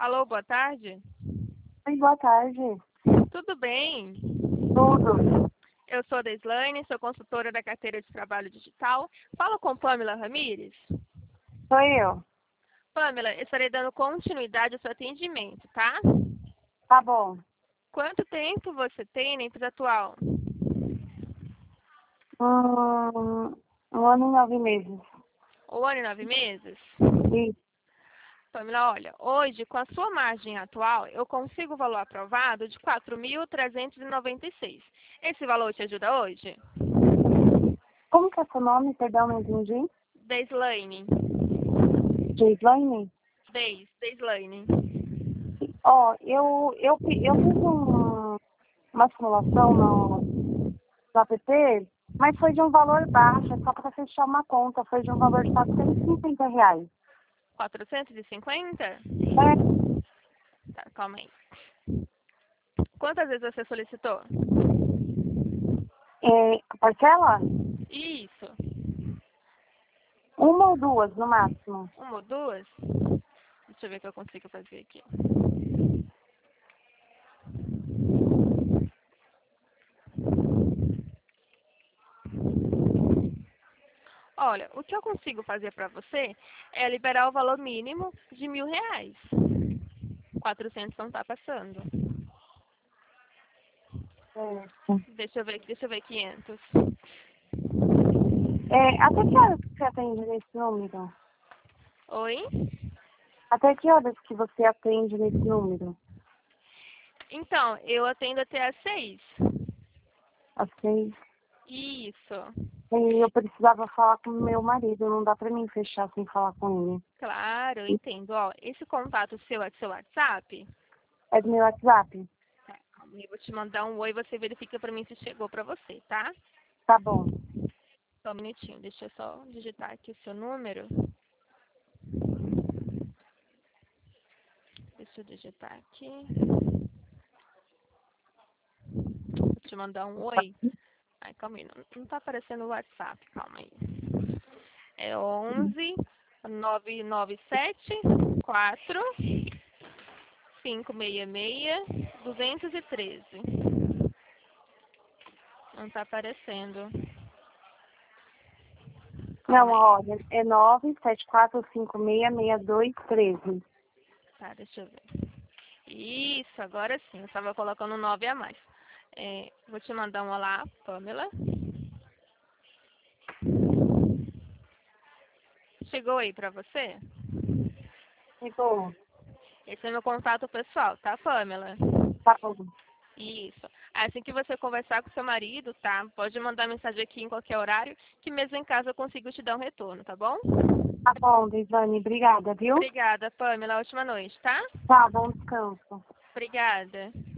Alô, boa tarde. Oi, boa tarde. Tudo bem? Tudo. Eu sou a Deslane, sou consultora da carteira de trabalho digital. Falo com Pamela Ramires. Sou eu. Pamela, eu estarei dando continuidade ao seu atendimento, tá? Tá bom. Quanto tempo você tem na empresa atual? Um ano e 9 meses. 1 ano e 9 meses? Isso. Pamela, olha, hoje, com a sua margem atual, eu consigo o valor aprovado de 4.396. Esse valor te ajuda hoje? Como que é seu nome? Perdão, não entendi. Deslane. Gislaine? Deslane. Ó, eu fiz uma simulação no app, mas foi de um valor baixo, é só para fechar uma conta. Foi de um valor de R$ 450. 450? É, Tá, calma aí. Quantas vezes você solicitou? a parcela? Isso. Uma ou duas, no máximo. 1 ou 2? Deixa eu ver o que eu consigo fazer aqui. Olha, o que eu consigo fazer para você é liberar o valor mínimo de R$ 1.000. 400 não tá passando. Certo. Deixa eu ver 500. Até que horas que você atende nesse número? Oi? Até que horas que você atende nesse número? Então, eu atendo até às 6. Às 6. Isso. E eu precisava falar com o meu marido, não dá pra mim fechar sem falar com ele. Claro, eu entendo. Ó, esse contato seu é do seu WhatsApp? É do meu WhatsApp? Tá, calma aí, eu vou te mandar um oi e você verifica para mim se chegou para você, tá? Tá bom. Só um minutinho, deixa eu só digitar aqui o seu número. Deixa eu digitar aqui. Vou te mandar um oi. Ai, calma aí, não tá aparecendo o WhatsApp, calma aí. É 11 997 4 566 213. Não tá aparecendo. Não, Calma aí. olha, é 974566213. Tá, deixa eu ver. Isso, agora sim. Eu estava colocando um 9 a mais. Vou te mandar um olá, Pamela. Chegou aí pra você? Ficou. Esse é meu contato pessoal, tá, Pamela? Tá bom. Isso. Assim que você conversar com seu marido, tá? Pode mandar mensagem aqui em qualquer horário, que mesmo em casa eu consigo te dar um retorno, tá bom? Tá bom, Deisane, obrigada, viu? Obrigada, Pamela. Ótima noite, tá? Tá, bom descanso. Obrigada.